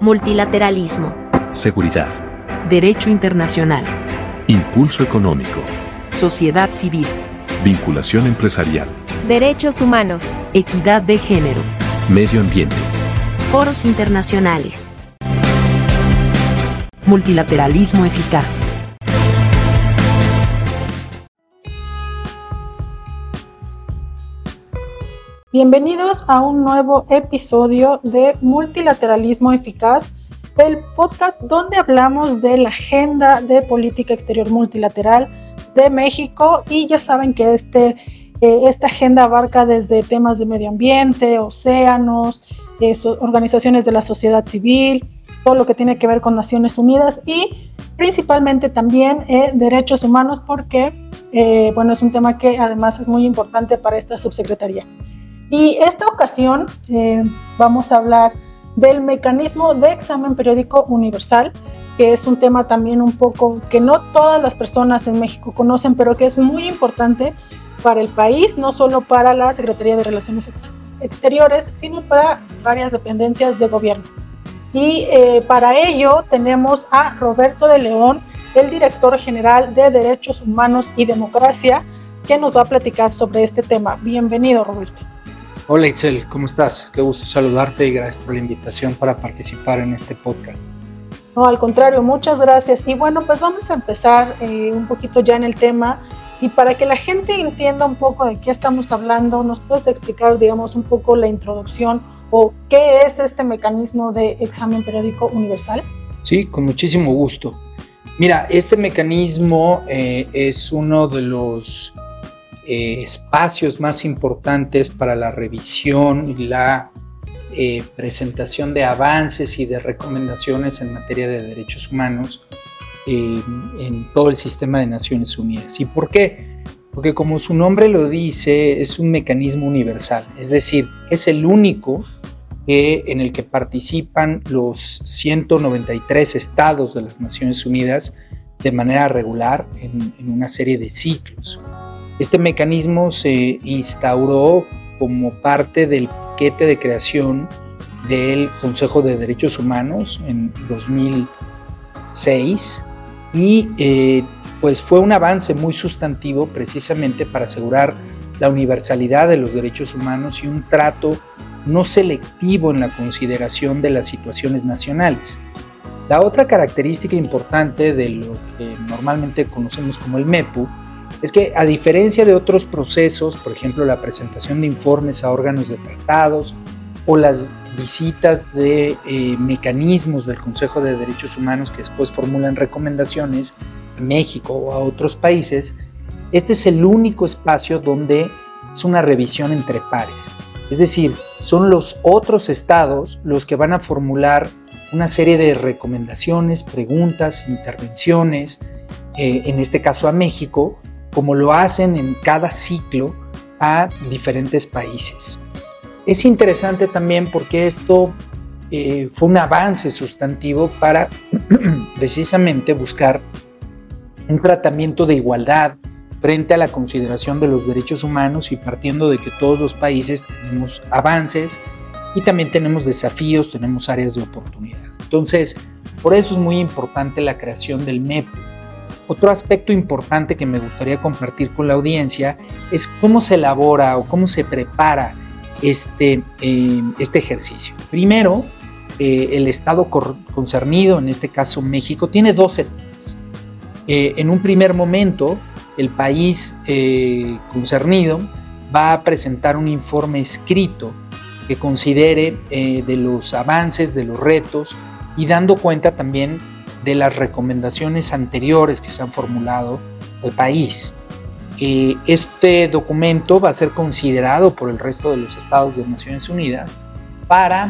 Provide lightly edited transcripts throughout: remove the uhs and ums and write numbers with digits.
Multilateralismo. Seguridad. Derecho internacional. Impulso económico. Sociedad civil. Vinculación empresarial. Derechos humanos. Equidad de género. Medio ambiente. Foros internacionales. Multilateralismo eficaz. Bienvenidos a un nuevo episodio de Multilateralismo Eficaz, el podcast donde hablamos de la agenda de política exterior multilateral de México, y ya saben que esta agenda abarca desde temas de medio ambiente, océanos, organizaciones de la sociedad civil, todo lo que tiene que ver con Naciones Unidas y principalmente también derechos humanos, porque es un tema que además es muy importante para esta subsecretaría. Y esta ocasión vamos a hablar del mecanismo de examen periódico universal, que es un tema también un poco que no todas las personas en México conocen, pero que es muy importante para el país, no solo para la Secretaría de Relaciones Exteriores, sino para varias dependencias de gobierno. Y para ello tenemos a Roberto de León, el director general de Derechos Humanos y Democracia, que nos va a platicar sobre este tema. Bienvenido, Roberto. Hola Itzel, ¿cómo estás? Qué gusto saludarte y gracias por la invitación para participar en este podcast. No, al contrario, muchas gracias. Y bueno, pues vamos a empezar un poquito ya en el tema, y para que la gente entienda un poco de qué estamos hablando, ¿nos puedes explicar, digamos, un poco la introducción o qué es este mecanismo de examen periódico universal? Sí, con muchísimo gusto. Mira, este mecanismo es uno de los espacios más importantes para la revisión y la presentación de avances y de recomendaciones en materia de derechos humanos en todo el sistema de Naciones Unidas. ¿Y por qué? Porque como su nombre lo dice, es un mecanismo universal, es decir, es el único en el que participan los 193 estados de las Naciones Unidas de manera regular en una serie de ciclos. Este mecanismo se instauró como parte del paquete de creación del Consejo de Derechos Humanos en 2006 y pues fue un avance muy sustantivo precisamente para asegurar la universalidad de los derechos humanos y un trato no selectivo en la consideración de las situaciones nacionales. La otra característica importante de lo que normalmente conocemos como el MEPU es que, a diferencia de otros procesos, por ejemplo la presentación de informes a órganos de tratados o las visitas de mecanismos del Consejo de Derechos Humanos que después formulan recomendaciones a México o a otros países, este es el único espacio donde es una revisión entre pares. Es decir, son los otros estados los que van a formular una serie de recomendaciones, preguntas, intervenciones, en este caso a México, como lo hacen en cada ciclo a diferentes países. Es interesante también porque esto fue un avance sustantivo para precisamente buscar un tratamiento de igualdad frente a la consideración de los derechos humanos, y partiendo de que todos los países tenemos avances y también tenemos desafíos, tenemos áreas de oportunidad. Entonces, por eso es muy importante la creación del MEPU. Otro aspecto importante que me gustaría compartir con la audiencia es cómo se elabora o cómo se prepara este ejercicio. Primero, el Estado concernido, en este caso México, tiene dos etapas. En un primer momento, el país concernido va a presentar un informe escrito que considere de los avances, de los retos, y dando cuenta también de las recomendaciones anteriores que se han formulado al país. Este documento va a ser considerado por el resto de los estados de Naciones Unidas para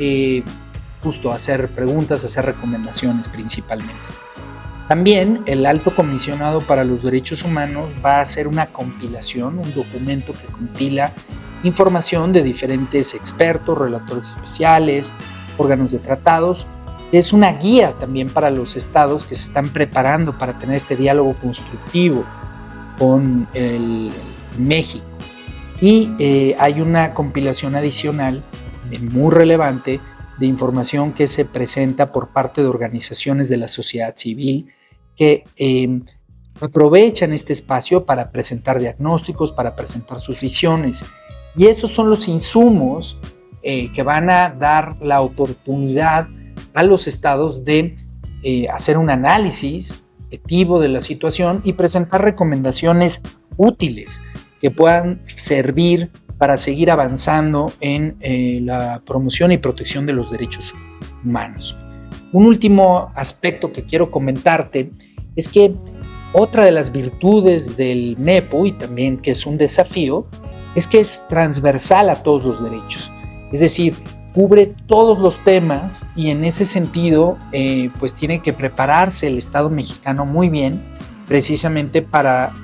justo hacer preguntas, hacer recomendaciones principalmente. También el Alto Comisionado para los Derechos Humanos va a hacer una compilación, un documento que compila información de diferentes expertos, relatores especiales, órganos de tratados. Es una guía también para los estados que se están preparando para tener este diálogo constructivo con México. Y hay una compilación adicional muy relevante de información que se presenta por parte de organizaciones de la sociedad civil que aprovechan este espacio para presentar diagnósticos, para presentar sus visiones. Y esos son los insumos que van a dar la oportunidad a los estados de hacer un análisis objetivo de la situación y presentar recomendaciones útiles que puedan servir para seguir avanzando en la promoción y protección de los derechos humanos. Un último aspecto que quiero comentarte es que otra de las virtudes del MEPU, y también que es un desafío, es que es transversal a todos los derechos. Es decir, cubre todos los temas y en ese sentido pues tiene que prepararse el Estado mexicano muy bien precisamente para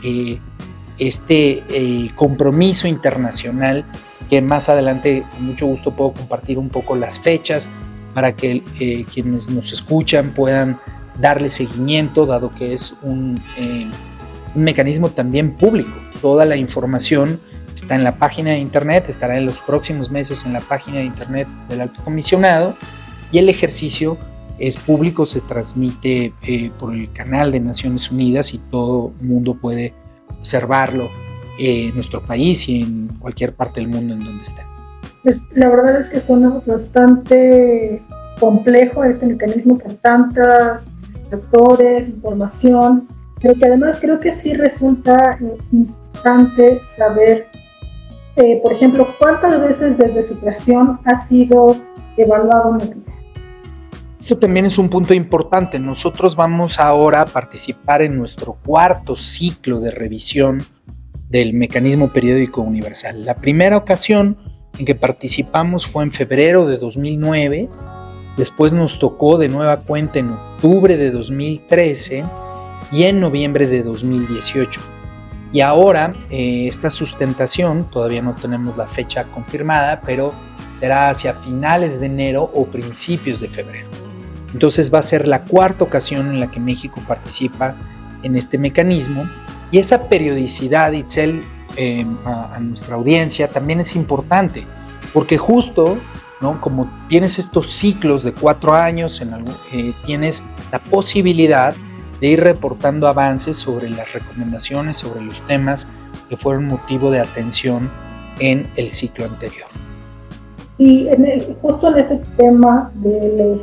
este compromiso internacional que más adelante con mucho gusto puedo compartir un poco las fechas para que quienes nos escuchan puedan darle seguimiento, dado que es un mecanismo también público. Toda la información está en la página de internet, estará en los próximos meses en la página de internet del Alto Comisionado, y el ejercicio es público, se transmite por el canal de Naciones Unidas y todo el mundo puede observarlo en nuestro país y en cualquier parte del mundo en donde esté. Pues la verdad es que suena bastante complejo este mecanismo con tantos actores, información, pero que además creo que sí resulta importante saber, por ejemplo, cuántas veces desde su creación ha sido evaluado un mecanismo. Esto también es un punto importante. Nosotros vamos ahora a participar en nuestro cuarto ciclo de revisión del Mecanismo Periódico Universal. La primera ocasión en que participamos fue en febrero de 2009, después nos tocó de nueva cuenta en octubre de 2013 y en noviembre de 2018. Y ahora esta sustentación, todavía no tenemos la fecha confirmada, pero será hacia finales de enero o principios de febrero. Entonces va a ser la cuarta ocasión en la que México participa en este mecanismo, y esa periodicidad, Itzel, a nuestra audiencia también es importante, porque justo, ¿no?, como tienes estos ciclos de 4 años, tienes la posibilidad de ir reportando avances sobre las recomendaciones, sobre los temas que fueron motivo de atención en el ciclo anterior. Y justo en este tema de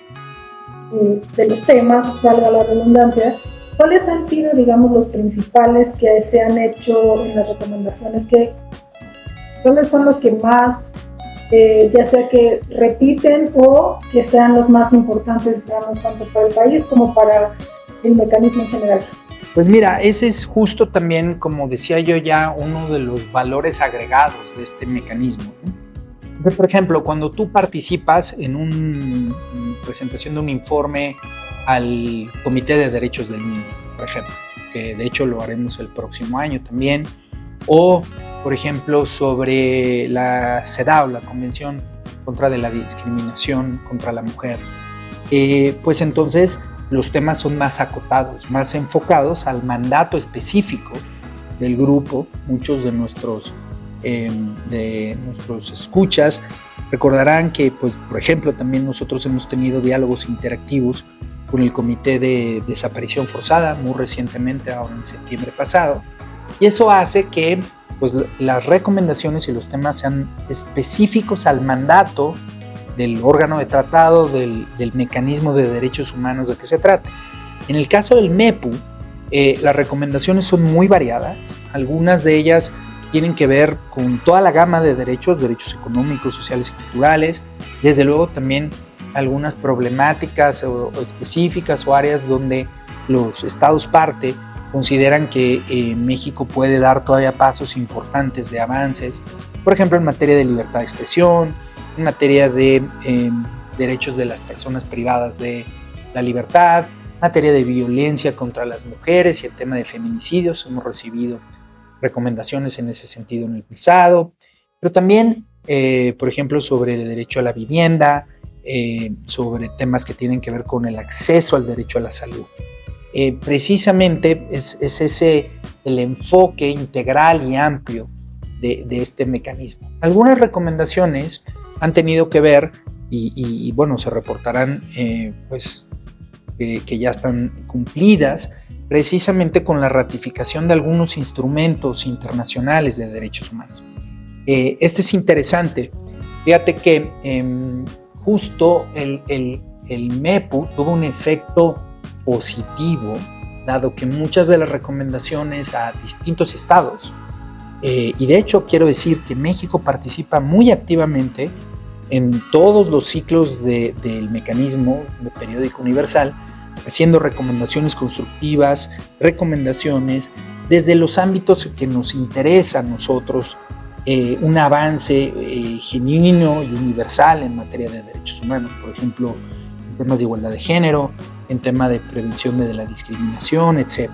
los temas, valga la redundancia, ¿cuáles han sido, digamos, los principales que se han hecho en las recomendaciones? ¿Cuáles son los que más, ya sea que repiten o que sean los más importantes, digamos, tanto para el país como para el mecanismo en general? Pues mira, ese es justo también, como decía yo ya, uno de los valores agregados de este mecanismo, ¿no? Entonces, por ejemplo, cuando tú participas en una presentación de un informe al Comité de Derechos del Niño, por ejemplo, que de hecho lo haremos el próximo año también, o por ejemplo sobre la CEDAW, la Convención contra la Discriminación contra la Mujer, pues entonces los temas son más acotados, más enfocados al mandato específico del grupo. Muchos de nuestros escuchas recordarán que, pues, por ejemplo, también nosotros hemos tenido diálogos interactivos con el Comité de Desaparición Forzada muy recientemente, ahora en septiembre pasado, y eso hace que, pues, las recomendaciones y los temas sean específicos al mandato del órgano de tratado, del mecanismo de derechos humanos de que se trate. En el caso del MEPU, las recomendaciones son muy variadas. Algunas de ellas tienen que ver con toda la gama de derechos económicos, sociales y culturales. Desde luego también algunas problemáticas o específicas o áreas donde los estados parte consideran que México puede dar todavía pasos importantes de avances, por ejemplo en materia de libertad de expresión, en materia de derechos de las personas privadas de la libertad, en materia de violencia contra las mujeres y el tema de feminicidios. Hemos recibido recomendaciones en ese sentido en el pasado, pero también, por ejemplo, sobre el derecho a la vivienda, sobre temas que tienen que ver con el acceso al derecho a la salud. Precisamente es ese el enfoque integral y amplio de este mecanismo. Algunas recomendaciones han tenido que ver y bueno, se reportarán que ya están cumplidas, precisamente con la ratificación de algunos instrumentos internacionales de derechos humanos. Este es interesante. Fíjate que justo el MEPU tuvo un efecto positivo, dado que muchas de las recomendaciones a distintos estados, y de hecho quiero decir que México participa muy activamente en todos los ciclos del mecanismo de periódico universal, haciendo recomendaciones constructivas, recomendaciones desde los ámbitos que nos interesa a nosotros, un avance genuino y universal en materia de derechos humanos, por ejemplo, en temas de igualdad de género, en tema de prevención de la discriminación, etc.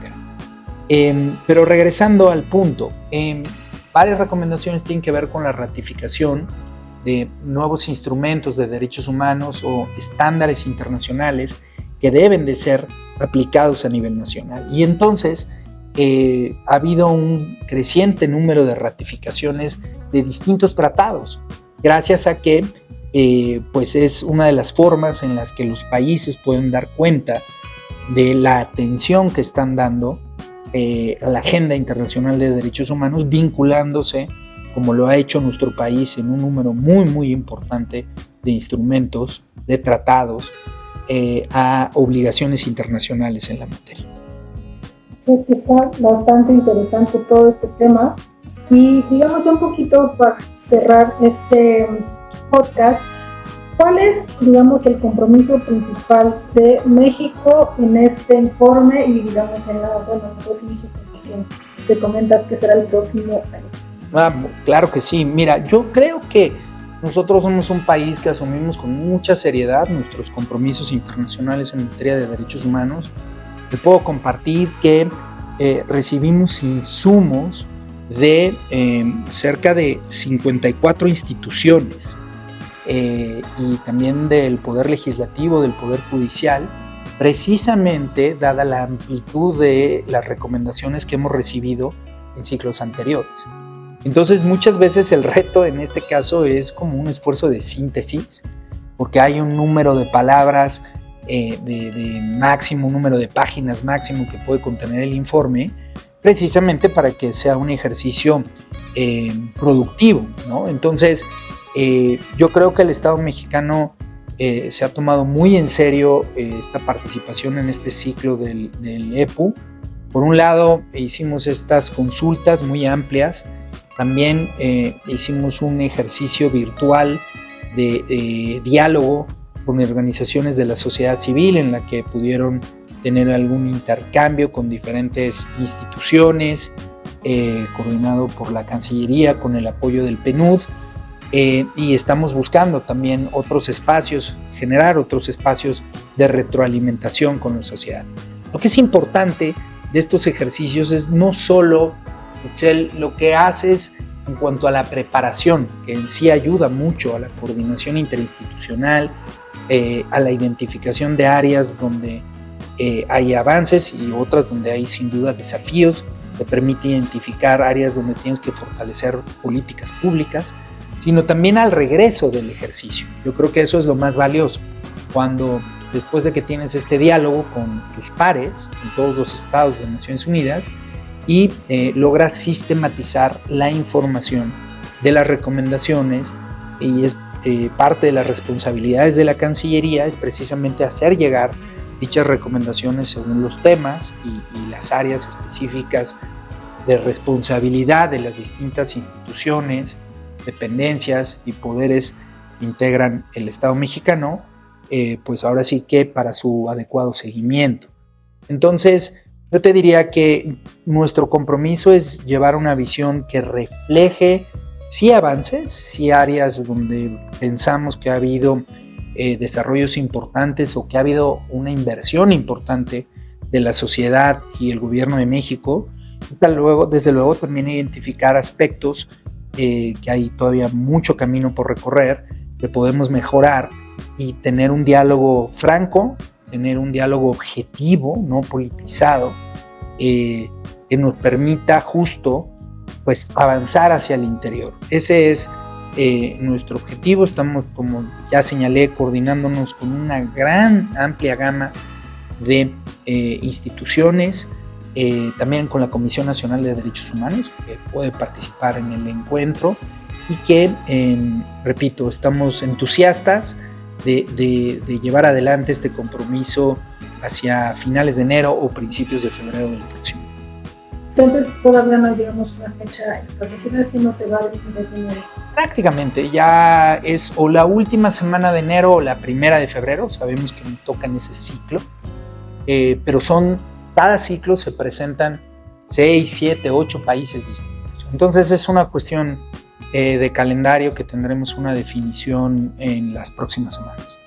Pero regresando al punto, varias recomendaciones tienen que ver con la ratificación de nuevos instrumentos de derechos humanos o estándares internacionales que deben de ser aplicados a nivel nacional. Y entonces ha habido un creciente número de ratificaciones de distintos tratados, gracias a que pues es una de las formas en las que los países pueden dar cuenta de la atención que están dando a la agenda internacional de derechos humanos, vinculándose, como lo ha hecho nuestro país, en un número muy, muy importante de instrumentos, de tratados, a obligaciones internacionales en la materia. Está bastante interesante todo este tema, y digamos ya un poquito para cerrar este podcast, ¿cuál es, digamos, el compromiso principal de México en este informe y, digamos, en la próxima supervisión? Te comentas que será el próximo año. Claro que sí. Mira, yo creo que nosotros somos un país que asumimos con mucha seriedad nuestros compromisos internacionales en materia de derechos humanos. Te puedo compartir que recibimos insumos de cerca de 54 instituciones y también del Poder Legislativo, del Poder Judicial, precisamente dada la amplitud de las recomendaciones que hemos recibido en ciclos anteriores. Entonces, muchas veces el reto en este caso es como un esfuerzo de síntesis, porque hay un número de palabras de máximo, un número de páginas máximo que puede contener el informe, precisamente para que sea un ejercicio productivo, ¿no? Entonces, yo creo que el Estado mexicano se ha tomado muy en serio esta participación en este ciclo del EPU. Por un lado, hicimos estas consultas muy amplias. También hicimos un ejercicio virtual de diálogo con organizaciones de la sociedad civil, en la que pudieron tener algún intercambio con diferentes instituciones, coordinado por la Cancillería con el apoyo del PNUD, y estamos buscando también otros espacios, generar otros espacios de retroalimentación con la sociedad. Lo que es importante de estos ejercicios es no solo lo que haces en cuanto a la preparación, que en sí ayuda mucho a la coordinación interinstitucional, a la identificación de áreas donde hay avances y otras donde hay sin duda desafíos, te permite identificar áreas donde tienes que fortalecer políticas públicas, sino también al regreso del ejercicio. Yo creo que eso es lo más valioso, cuando después de que tienes este diálogo con tus pares en todos los estados de Naciones Unidas, y logra sistematizar la información de las recomendaciones, y es parte de las responsabilidades de la Cancillería es precisamente hacer llegar dichas recomendaciones según los temas y las áreas específicas de responsabilidad de las distintas instituciones, dependencias y poderes que integran el Estado mexicano, pues ahora sí que para su adecuado seguimiento. Entonces, yo te diría que nuestro compromiso es llevar una visión que refleje sí avances, sí áreas donde pensamos que ha habido desarrollos importantes o que ha habido una inversión importante de la sociedad y el gobierno de México. Desde luego también identificar aspectos que hay todavía mucho camino por recorrer, que podemos mejorar y tener un diálogo franco, tener un diálogo objetivo, no politizado, que nos permita justo pues avanzar hacia el interior. Ese es nuestro objetivo. Estamos, como ya señalé, coordinándonos con una amplia gama de instituciones, también con la Comisión Nacional de Derechos Humanos, que puede participar en el encuentro, y que, repito, estamos entusiastas de llevar adelante este compromiso hacia finales de enero o principios de febrero del próximo año. Entonces todavía no hay, digamos, una fecha establecida, si no se va a definir. Prácticamente ya es o la última semana de enero o la primera de febrero. Sabemos que nos toca en ese ciclo, pero cada ciclo se presentan 6, 7, 8 países distintos. Entonces es una cuestión de calendario que tendremos una definición en las próximas semanas.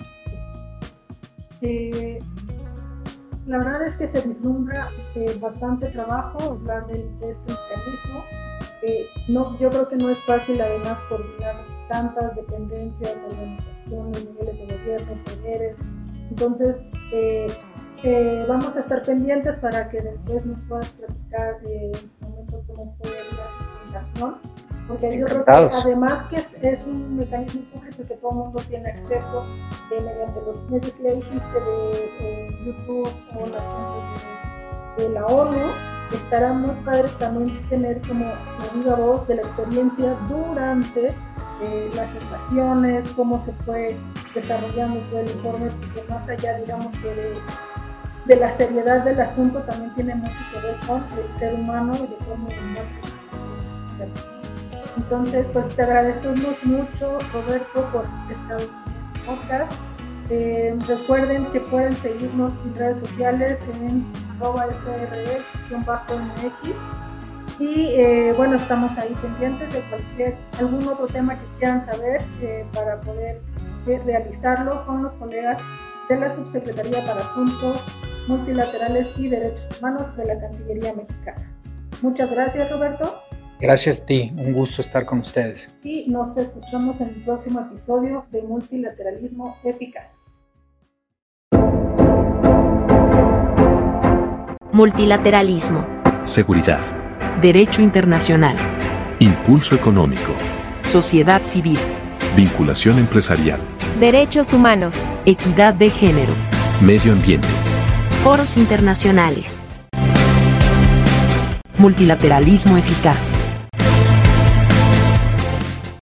La verdad es que se vislumbra bastante trabajo hablar de este mecanismo. Yo creo que no es fácil, además, coordinar tantas dependencias, organizaciones, niveles de gobierno, poderes. Entonces, vamos a estar pendientes para que después nos puedas platicar de momento cómo fue la suplementación, porque yo creo que además que es un mecanismo público que todo el mundo tiene acceso mediante los medios que le dijiste de YouTube o las fuentes de la ONU. Estará muy padre también tener como la viva voz de la experiencia durante las sensaciones, cómo se fue desarrollando todo el informe, porque más allá, digamos, que de la seriedad del asunto, también tiene mucho que ver con el ser humano y de cómo entonces, pues te agradecemos mucho, Roberto, por estar en este podcast. Recuerden que pueden seguirnos en redes sociales en @sre_mx y bueno, estamos ahí pendientes de algún otro tema que quieran saber para poder realizarlo con los colegas de la Subsecretaría para Asuntos Multilaterales y Derechos Humanos de la Cancillería Mexicana. Muchas gracias, Roberto. Gracias a ti, un gusto estar con ustedes. Y nos escuchamos en el próximo episodio de Multilateralismo Eficaz. Multilateralismo. Seguridad. Derecho internacional. Impulso económico. Sociedad civil. Vinculación empresarial. Derechos humanos. Equidad de género. Medio ambiente. Foros internacionales. Multilateralismo eficaz.